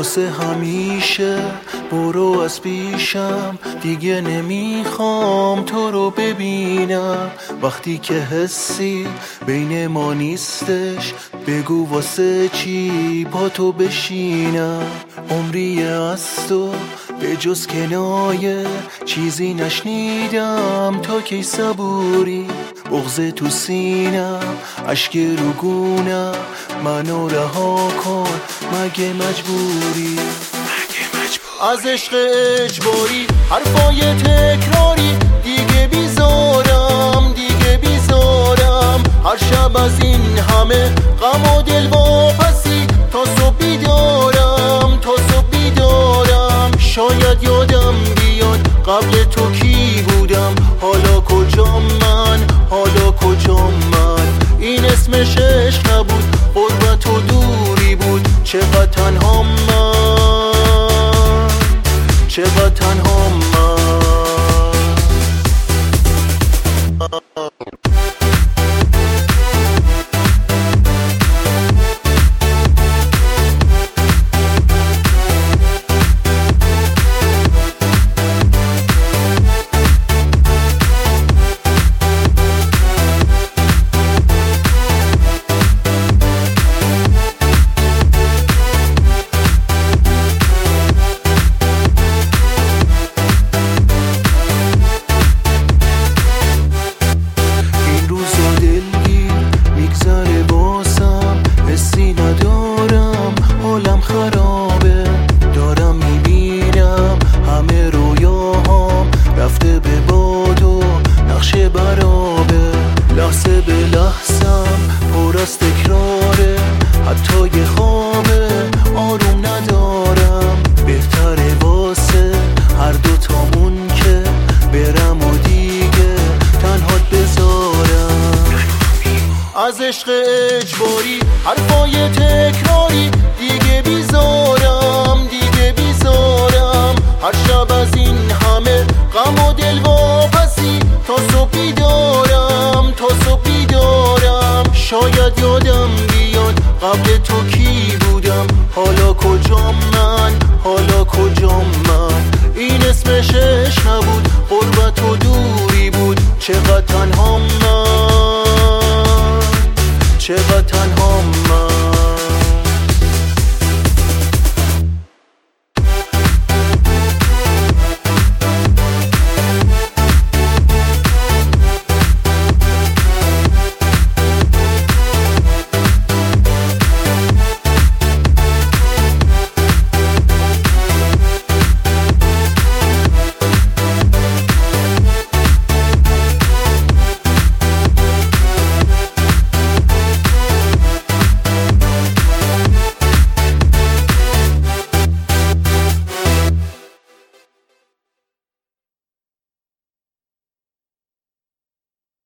واسه همیشه برو از پیشم، دیگه نمیخوام تو رو ببینم. وقتی که حسی بین ما نیستش بگو واسه چی با تو بشینم. عمریه از تو به جز کنایه چیزی نشنیدم، تا کی صبوری بغض تو سینم، اشک رو گونم، منو رها کن مگه مجبوری. از عشق اجباری حرفای تکراری دیگه بیزارم، دیگه بیزارم. هر شب از این همه غم و دل واپسی تا صبح بیدارم، تا صبح بیدارم. شاید یادم بیاد قبل تو کی بودم، حالا کجام من، حالا کجام من. این اسمش عشق نبود، غربت و دوری بود. چقدر تنها من، چقدر تنها من. لحظه به لحظم پر از تکراره، حتی یه خوابه آروم ندارم. بهتره واسه هر دوتامون که برم و دیگه تنهات بذارم. از عشق اجباری حرفای تکراری دیگه بیزارم، دیگه بیزارم. هر شب از این همه غم و دل واپسی تا صبح بیدارم، تا صبح بیدارم. شاید یادم بیاد قبل تو کی بودم، حالا کجام من، حالا کجام من. این اسمش عشق نبود، غربت و دوری بود. چقدر